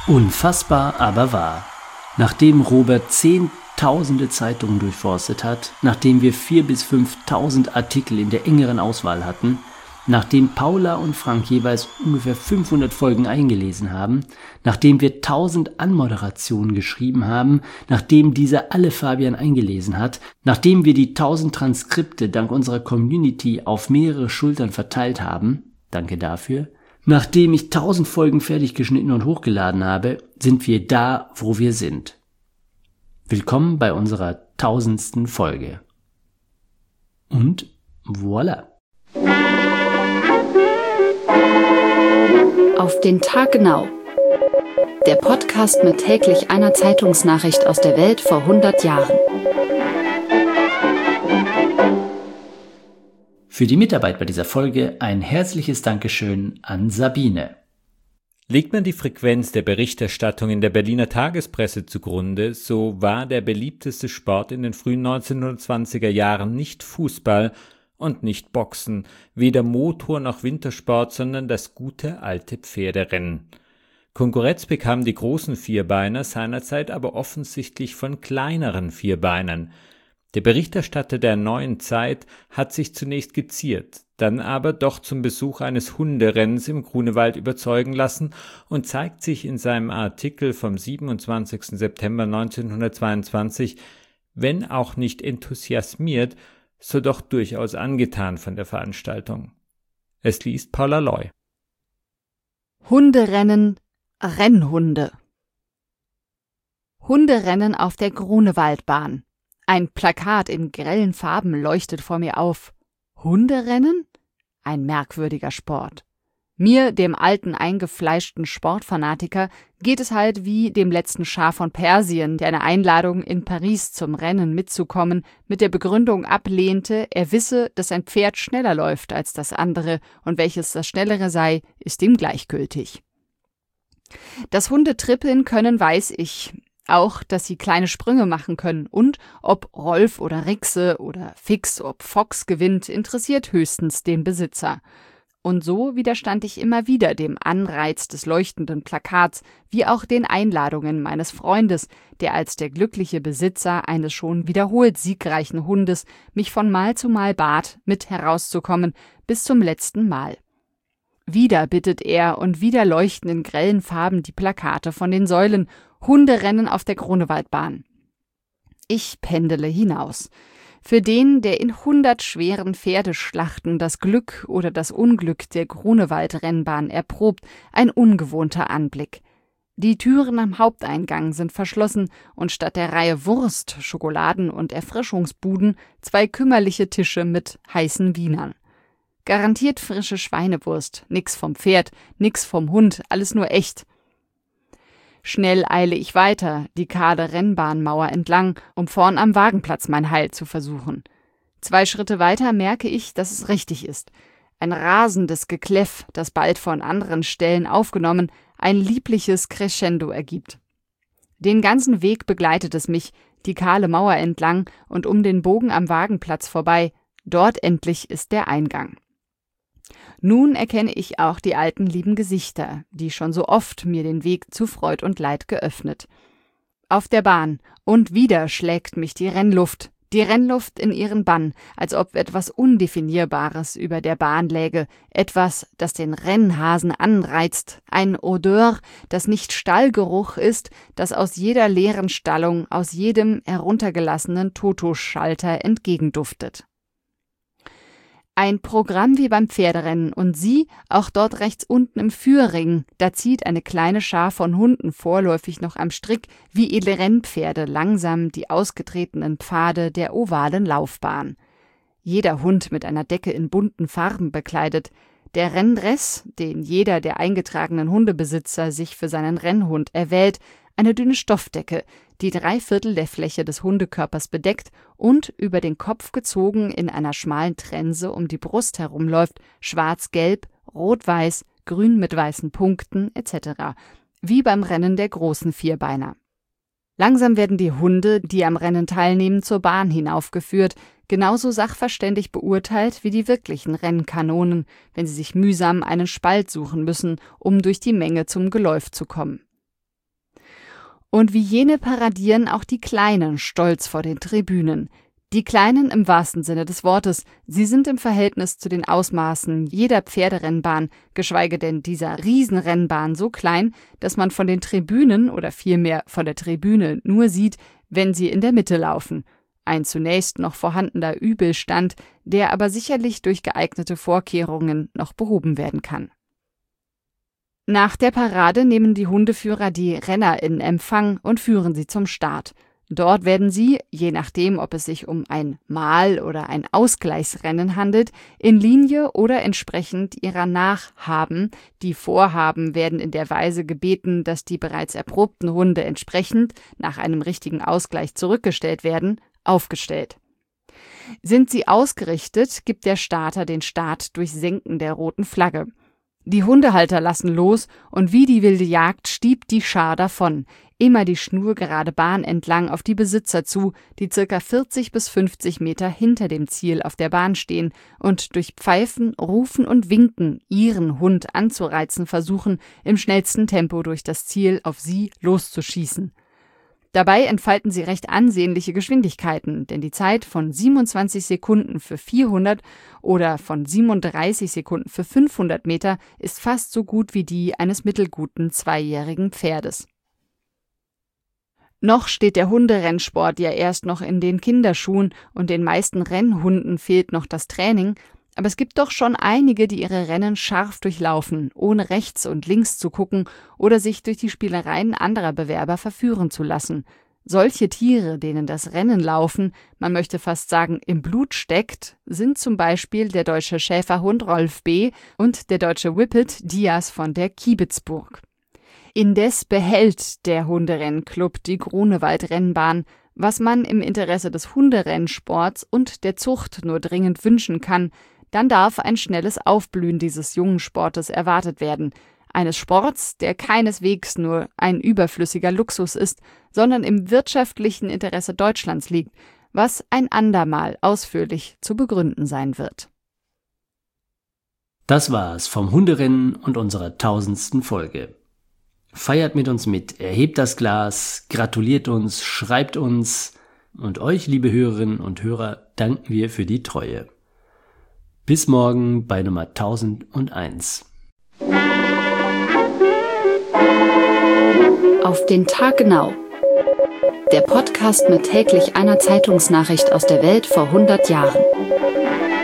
Unfassbar, aber wahr. Nachdem Robert zehntausende Zeitungen durchforstet hat, nachdem wir 4.000 bis 5.000 Artikel in der engeren Auswahl hatten, nachdem Paula und Frank jeweils ungefähr 500 Folgen eingelesen haben, nachdem wir 1000 Anmoderationen geschrieben haben, nachdem diese alle Fabian eingelesen hat, nachdem wir die 1000 Transkripte dank unserer Community auf mehrere Schultern verteilt haben, danke dafür, nachdem ich 1000 Folgen fertig geschnitten und hochgeladen habe, sind wir da, wo wir sind. Willkommen bei unserer 1000. Folge. Und voilà. Auf den Tag genau. Der Podcast mit täglich einer Zeitungsnachricht aus der Welt vor 100 Jahren. Für die Mitarbeit bei dieser Folge ein herzliches Dankeschön an Sabine. Legt man die Frequenz der Berichterstattung in der Berliner Tagespresse zugrunde, so war der beliebteste Sport in den frühen 1920er Jahren nicht Fußball und nicht Boxen, weder Motor- noch Wintersport, sondern das gute alte Pferderennen. Konkurrenz bekamen die großen Vierbeiner seinerzeit aber offensichtlich von kleineren Vierbeinern. Der Berichterstatter der Neuen Zeit hat sich zunächst geziert, dann aber doch zum Besuch eines Hunderennens im Grunewald überzeugen lassen und zeigt sich in seinem Artikel vom 27. September 1922, wenn auch nicht enthusiasmiert, so doch durchaus angetan von der Veranstaltung. Es liest Paula Loy. Hunderennen, Rennhunde. Hunderennen auf der Grunewaldbahn. Ein Plakat in grellen Farben leuchtet vor mir auf. Hunderennen? Ein merkwürdiger Sport. Mir, dem alten, eingefleischten Sportfanatiker, geht es halt wie dem letzten Schah von Persien, der eine Einladung in Paris zum Rennen mitzukommen mit der Begründung ablehnte, er wisse, dass ein Pferd schneller läuft als das andere und welches das Schnellere sei, ist ihm gleichgültig. Dass Hunde trippeln können, weiß ich. Auch, dass sie kleine Sprünge machen können und ob Rolf oder Rixe oder Fix, ob Fox gewinnt, interessiert höchstens den Besitzer. Und so widerstand ich immer wieder dem Anreiz des leuchtenden Plakats, wie auch den Einladungen meines Freundes, der als der glückliche Besitzer eines schon wiederholt siegreichen Hundes mich von Mal zu Mal bat, mit herauszukommen, bis zum letzten Mal. Wieder bittet er und wieder leuchten in grellen Farben die Plakate von den Säulen, Hunderennen auf der Grunewaldbahn. Ich pendele hinaus. Für den, der in 100 schweren Pferdeschlachten das Glück oder das Unglück der Grunewaldrennbahn erprobt, ein ungewohnter Anblick. Die Türen am Haupteingang sind verschlossen und statt der Reihe Wurst-, Schokoladen- und Erfrischungsbuden 2 kümmerliche Tische mit heißen Wienern. Garantiert frische Schweinewurst, nix vom Pferd, nix vom Hund, alles nur echt. Schnell eile ich weiter, die kahle Rennbahnmauer entlang, um vorn am Wagenplatz mein Heil zu versuchen. 2 Schritte weiter merke ich, dass es richtig ist. Ein rasendes Gekläff, das bald von anderen Stellen aufgenommen, ein liebliches Crescendo ergibt. Den ganzen Weg begleitet es mich, die kahle Mauer entlang und um den Bogen am Wagenplatz vorbei. Dort endlich ist der Eingang. Nun erkenne ich auch die alten lieben Gesichter, die schon so oft mir den Weg zu Freud und Leid geöffnet. Auf der Bahn, und wieder schlägt mich die Rennluft in ihren Bann, als ob etwas Undefinierbares über der Bahn läge, etwas, das den Rennhasen anreizt, ein Odeur, das nicht Stallgeruch ist, das aus jeder leeren Stallung, aus jedem heruntergelassenen Toto-Schalter entgegenduftet. Ein Programm wie beim Pferderennen und sie, auch dort rechts unten im Führring, da zieht eine kleine Schar von Hunden vorläufig noch am Strick, wie edle Rennpferde langsam die ausgetretenen Pfade der ovalen Laufbahn. Jeder Hund mit einer Decke in bunten Farben bekleidet, der Renndress, den jeder der eingetragenen Hundebesitzer sich für seinen Rennhund erwählt, eine dünne Stoffdecke, die 3/4 der Fläche des Hundekörpers bedeckt und über den Kopf gezogen in einer schmalen Trense um die Brust herumläuft, schwarz-gelb, rot-weiß, grün mit weißen Punkten etc., wie beim Rennen der großen Vierbeiner. Langsam werden die Hunde, die am Rennen teilnehmen, zur Bahn hinaufgeführt, genauso sachverständig beurteilt wie die wirklichen Rennkanonen, wenn sie sich mühsam einen Spalt suchen müssen, um durch die Menge zum Geläuf zu kommen. Und wie jene paradieren auch die Kleinen stolz vor den Tribünen. Die Kleinen im wahrsten Sinne des Wortes, sie sind im Verhältnis zu den Ausmaßen jeder Pferderennbahn, geschweige denn dieser Riesenrennbahn so klein, dass man von den Tribünen oder vielmehr von der Tribüne nur sieht, wenn sie in der Mitte laufen. Ein zunächst noch vorhandener Übelstand, der aber sicherlich durch geeignete Vorkehrungen noch behoben werden kann. Nach der Parade nehmen die Hundeführer die Renner in Empfang und führen sie zum Start. Dort werden sie, je nachdem, ob es sich um ein Mal- oder ein Ausgleichsrennen handelt, in Linie oder entsprechend ihrer Nachhaben. Die Vorhaben werden in der Weise gebeten, dass die bereits erprobten Hunde entsprechend, nach einem richtigen Ausgleich zurückgestellt werden, aufgestellt. Sind sie ausgerichtet, gibt der Starter den Start durch Senken der roten Flagge. Die Hundehalter lassen los und wie die wilde Jagd stiebt die Schar davon, immer die schnurgerade Bahn entlang auf die Besitzer zu, die ca. 40 bis 50 Meter hinter dem Ziel auf der Bahn stehen und durch Pfeifen, Rufen und Winken ihren Hund anzureizen versuchen, im schnellsten Tempo durch das Ziel auf sie loszuschießen. Dabei entfalten sie recht ansehnliche Geschwindigkeiten, denn die Zeit von 27 Sekunden für 400 oder von 37 Sekunden für 500 Meter ist fast so gut wie die eines mittelguten zweijährigen Pferdes. Noch steht der Hunderennsport ja erst noch in den Kinderschuhen und den meisten Rennhunden fehlt noch das Training, aber es gibt doch schon einige, die ihre Rennen scharf durchlaufen, ohne rechts und links zu gucken oder sich durch die Spielereien anderer Bewerber verführen zu lassen. Solche Tiere, denen das Rennen laufen, man möchte fast sagen im Blut steckt, sind zum Beispiel der deutsche Schäferhund Rolf B. und der deutsche Whippet Diaz von der Kiebitzburg. Indes behält der Hunderennclub die Grunewald-Rennbahn, was man im Interesse des Hunderennsports und der Zucht nur dringend wünschen kann. Dann darf ein schnelles Aufblühen dieses jungen Sportes erwartet werden. Eines Sports, der keineswegs nur ein überflüssiger Luxus ist, sondern im wirtschaftlichen Interesse Deutschlands liegt, was ein andermal ausführlich zu begründen sein wird. Das war's vom Hunderennen und unserer 1000. Folge. Feiert mit uns mit, erhebt das Glas, gratuliert uns, schreibt uns und euch, liebe Hörerinnen und Hörer, danken wir für die Treue. Bis morgen bei Nummer 1001. Auf den Tag genau. Der Podcast mit täglich einer Zeitungsnachricht aus der Welt vor 100 Jahren.